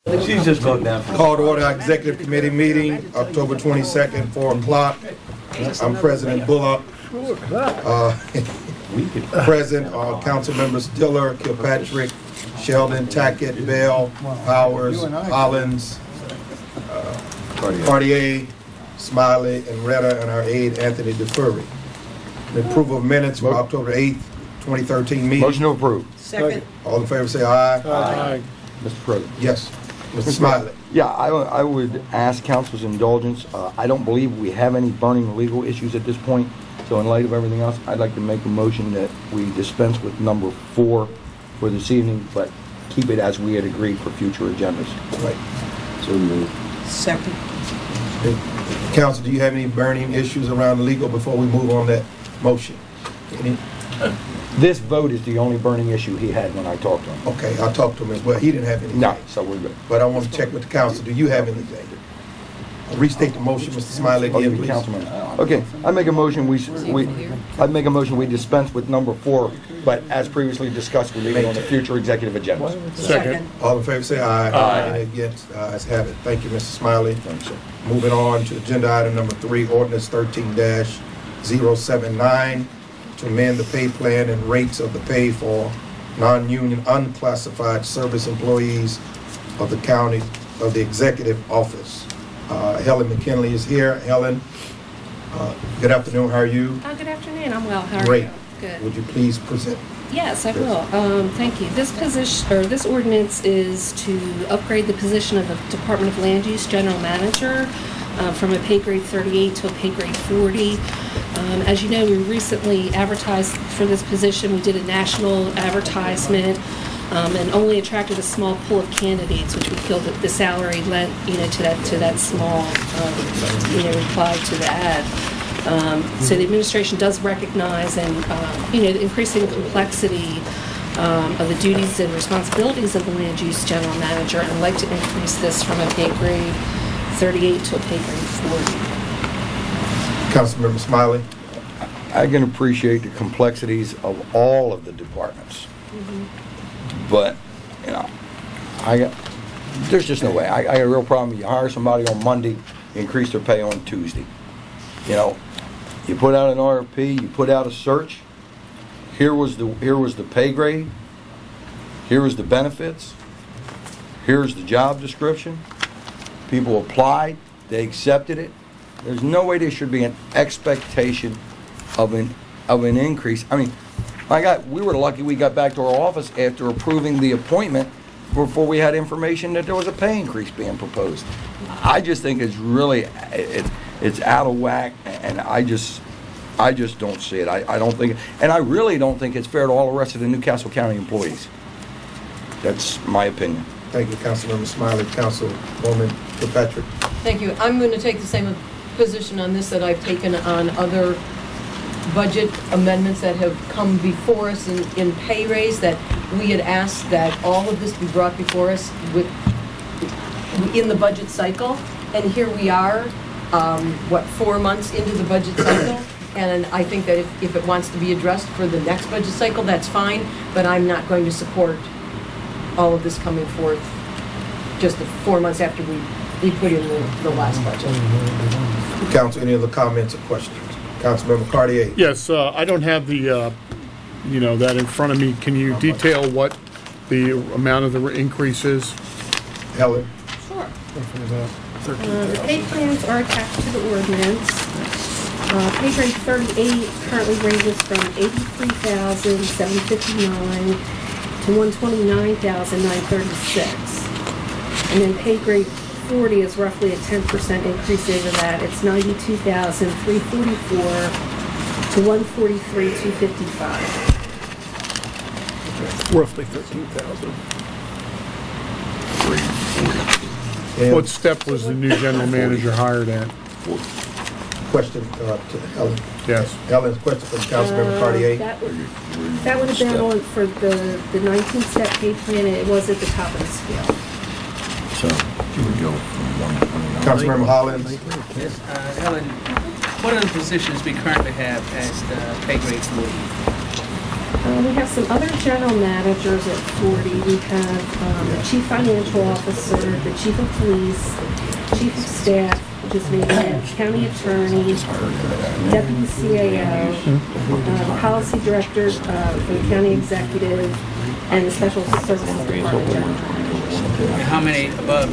She's just going down. Call to order our executive committee meeting, October 22nd, 4 o'clock. I'm President Bullock. Present are council members Diller, Kilpatrick, Sheldon, Tackett, Bell, Powers, Hollins, Cartier, Smiley, and Retta, and our aide Anthony DeFurry. The approval of minutes from October 8th, 2013 meeting. Motion to approve. Second. All in favor say aye. Aye. Mr. President. Yes. Mr. Smiley. Yeah, I would ask council's indulgence. I don't believe we have any burning legal issues at this point. So in light of everything else, I'd like to make a motion that we dispense with number 4 for this evening, but keep it as we had agreed for future agendas. Right. So moved. Second. Council, do you have any burning issues around the legal before we move on that motion? Any? This vote is the only burning issue he had when I talked to him. Okay, I talked to him as well. He didn't have anything. No, so we're good. But I want to check with the council. Do you have anything? I'll restate the motion, Mr. Smiley, again, please. Councilman. Okay, I make a motion we dispense with number 4, but as previously discussed, we leave it on the future executive agenda. Second. All in favor say aye. Aye. Any against? Ayes have it. Thank you, Mr. Smiley. Moving on to agenda item number 3, ordinance 13-079, to amend the pay plan and rates of the pay for non-union unclassified service employees of the county, of the executive office. Helen McKinley is here. Helen, good afternoon. How are you? Good afternoon. I'm well. How are Great. you? Good. Would you please present? Yes, I will. Thank you. This position, or this ordinance, is to upgrade the position of the Department of Land Use General Manager from a pay grade 38 to a pay grade 40. As you know, we recently advertised for this position. We did a national advertisement and only attracted a small pool of candidates, which we feel that the salary lent, to that small, reply to the ad. So the administration does recognize and, the increasing complexity of the duties and responsibilities of the land use general manager, and would like to increase this from a pay grade 38 to a pay grade 40. Councilmember Smiley. I can appreciate the complexities of all of the departments. But, there's just no way. I got a real problem. You hire somebody on Monday, you increase their pay on Tuesday. You put out an RFP, you put out a search. Here was the pay grade. Here was the benefits. Here's the job description. People applied. They accepted it. There's no way there should be an expectation of an increase. I mean, my God, we were lucky we got back to our office after approving the appointment before we had information that there was a pay increase being proposed. I just think it's really, it's out of whack, and I just don't see it. I don't think, and I really don't think it's fair to all the rest of the Newcastle County employees. That's my opinion. Thank you, Councilmember Smiley. Councilwoman Kilpatrick. Thank you. I'm going to take the same position on this that I've taken on other budget amendments that have come before us in pay raise, that we had asked that all of this be brought before us in the budget cycle. And here we are, 4 months into the budget cycle. And I think that if it wants to be addressed for the next budget cycle, that's fine. But I'm not going to support all of this coming forth just 4 months after we put in the last budget. Council, any other comments or questions? Councilmember Cartier. Yes, I don't have the, that in front of me. Can you detail what the amount of the increase is? Helen. Sure. The pay plans are attached to the ordinance. Pay grade 38 currently ranges from $83,759 to $129,936. And then pay grade 40 is roughly a 10% increase over that. It's $92,344 to $143,255. Roughly 13,000. What step was the new general manager hired at? Question to Helen. Yes. Helen's question from Councilmember Cartier. That would have been on for the 19-step pay plan, and it was at the top of the scale. So, here we go from 129. Councilmember Hollins. Yes, Helen, what are the positions we currently have as the pay grade 40? We have some other general managers at 40. We have the chief financial officer, the chief of police, chief of staff, which is me, county attorney, deputy CAO, policy director for the county executive, and the special services department general manager. How many above?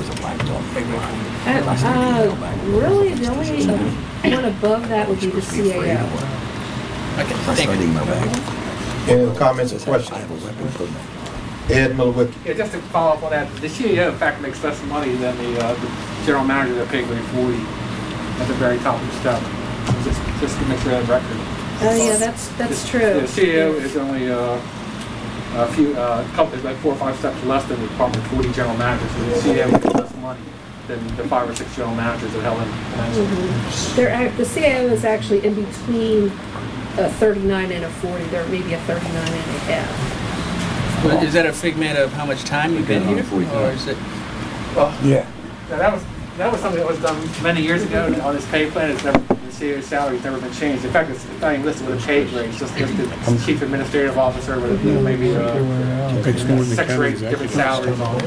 Really, the only one above that would be the CAO. Okay, thank you. Any other comments or questions? Ed Milliwick. Yeah, just to follow up on that, the CEO in fact makes less money than the general manager that paid grade 40 at the very top of the step. Just to make sure that record. Oh, yeah, that's true. The CEO is only a couple, like 4 or 5 steps less than the Department 40 general manager, so the CEO makes less money than the 5 or 6 general managers that Helen mentioned. The CAO is actually in between a 39 and a 40. There may be a 39 and a half. Well, is that a figment of how much time you've been here, or is it? Well, Yeah. that was something that was done many years ago on this pay plan. It's never, the CAO's salary's never been changed. In fact, it's not even listed with a pay grade. It's just listed as chief administrative officer with maybe It's more in the 6 or county 8 different salaries on it.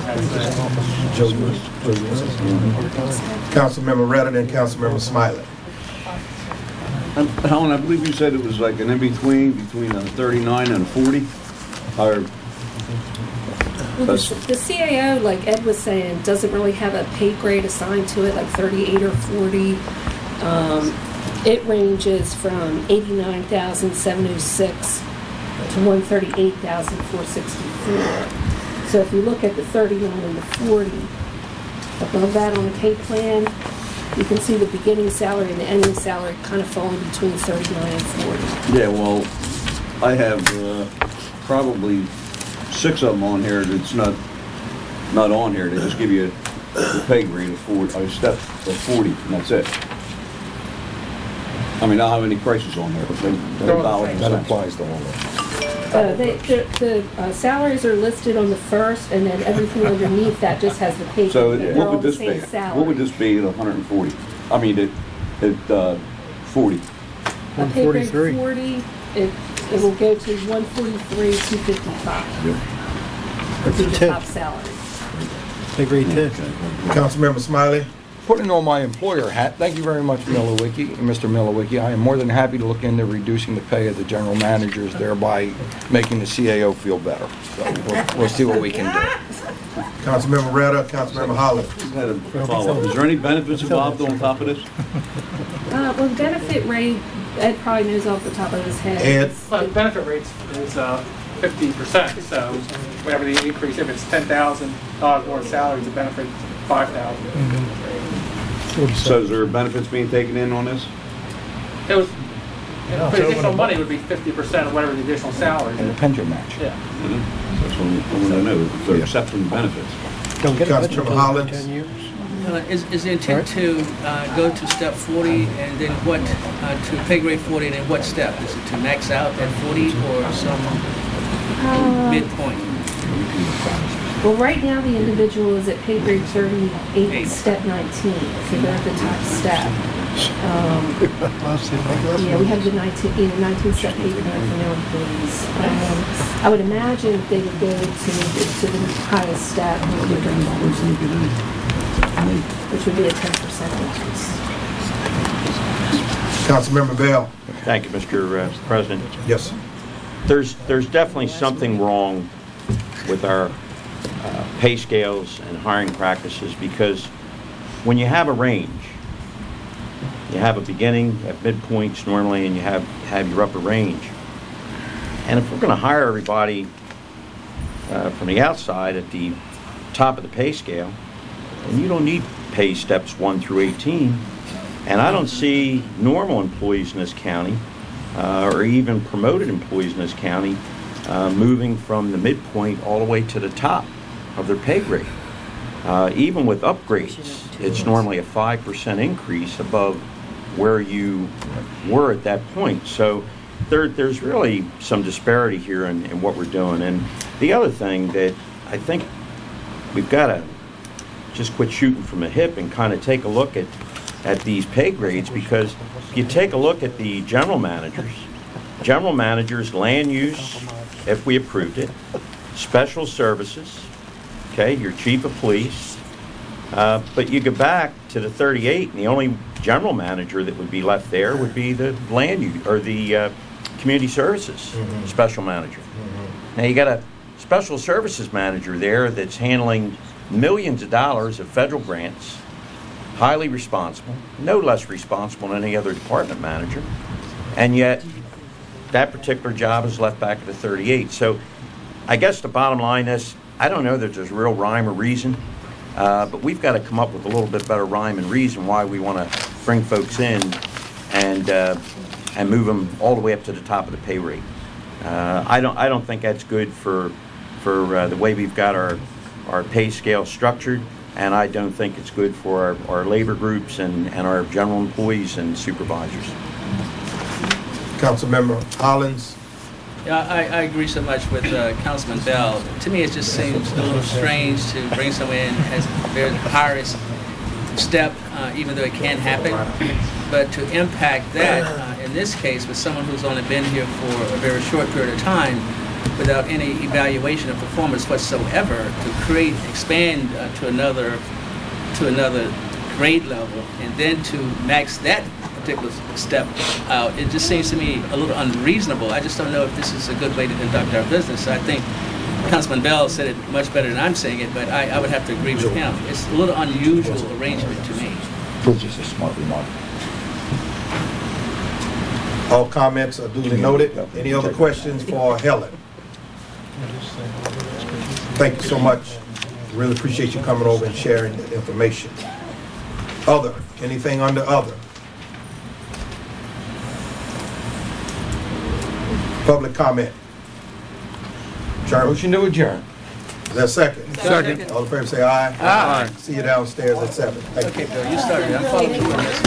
Councilmember Redden and Councilmember Smiley. Helen, I believe you said it was like an in-between, between a 39 and a 40? Or, Well, the CAO, like Ed was saying, doesn't really have a pay grade assigned to it, like 38 or 40. It ranges from 89,706 to 138,464. So if you look at the 39 and the 40, above that on the pay plan, you can see the beginning salary and the ending salary kind of falling between 39 and 40. yeah, well, I have probably 6 of them on here that's not on here. They just give you a pay grade of 40, a step of 40, and that's it. I mean, I don't have any prices on there, but they're dollars and That cents. applies to all of them. The salaries are listed on the first, and then everything underneath that just has the pay. So grade. They're what all would the this same be? salary. What would this be at 140? I mean, at 40. A pay grade 40, it will go to 143, 255. Would be the top salary. Pay grade 10. Councilmember Smiley. Putting on my employer hat, thank you very much, Mr. Milowicki. I am more than happy to look into reducing the pay of the general managers, thereby making the CAO feel better. So we'll see what we can do. Councilmember Redder, Councilmember Holland. Had a follow-up. Is there any benefits involved on top of this? Well, benefit rate, Ed probably knows off the top of his head. Ed. Well, the benefit rate is 50%, so whatever the increase, if it's $10,000 more salary, the benefit $5,000. So is there benefits being taken in on this? It was, for the additional money would be 50% of whatever the additional salary And the is. pension match. Yeah. That's what I want to know, if they're accepting benefits. Don't get a budget Councilmember until Hollins. 10 years. Is the intent to go to step 40 and then what, to pay grade 40 and then what step? Is it to max out at 40 or some midpoint? Well, right now, the individual is at pay grade 38, step 19, so they're at the top step. Yeah, we have the 19 step pay grade for new employees. I would imagine they would go to the highest step, which would be a 10% increase. Councilmember Bell. Thank you, Mr. President. Yes. There's definitely something wrong with our pay scales and hiring practices, because when you have a range, you have a beginning at midpoints normally, and you have your upper range. And if we're going to hire everybody from the outside at the top of the pay scale, then you don't need pay steps 1 through 18. And I don't see normal employees in this county, or even promoted employees in this county, moving from the midpoint all the way to the top of their pay grade. Even with upgrades, it's normally a 5% increase above where you were at that point. So there's really some disparity here in what we're doing. And the other thing that I think we've got to just quit shooting from the hip and kind of take a look at these pay grades, because if you take a look at the general managers, land use if we approved it. Special services, okay, your chief of police. But you go back to the 38, and the only general manager that would be left there would be the land use, or the community services special manager. Now you got a special services manager there that's handling millions of dollars of federal grants, highly responsible, no less responsible than any other department manager, and yet that particular job is left back at the 38. So I guess the bottom line is, I don't know that there's a real rhyme or reason, but we've got to come up with a little bit better rhyme and reason why we want to bring folks in and move them all the way up to the top of the pay rate. I don't think that's good for the way we've got our pay scale structured, and I don't think it's good for our labor groups and our general employees and supervisors. Councilmember Hollins. Yeah, I agree so much with Councilman Bell. To me, it just seems a little strange to bring someone in as the highest step, even though it can happen. But to impact that, in this case, with someone who's only been here for a very short period of time, without any evaluation of performance whatsoever, to expand to another grade level, and then to max that particular step out, it just seems to me a little unreasonable. I just don't know if this is a good way to conduct our business. I think Councilman Bell said it much better than I'm saying it, but I would have to agree with him. It's a little unusual arrangement to me. It's just a smart remark. All comments are duly noted. Any other questions for Helen? Thank you so much. Really appreciate you coming over and sharing the information. Other, anything under other? Public comment. Chairman, Motion to adjourn. is there a second? Second. All in favor say aye. Aye. See you downstairs at 7. Thank you. Okay, Bill, you started. I'm following you on this.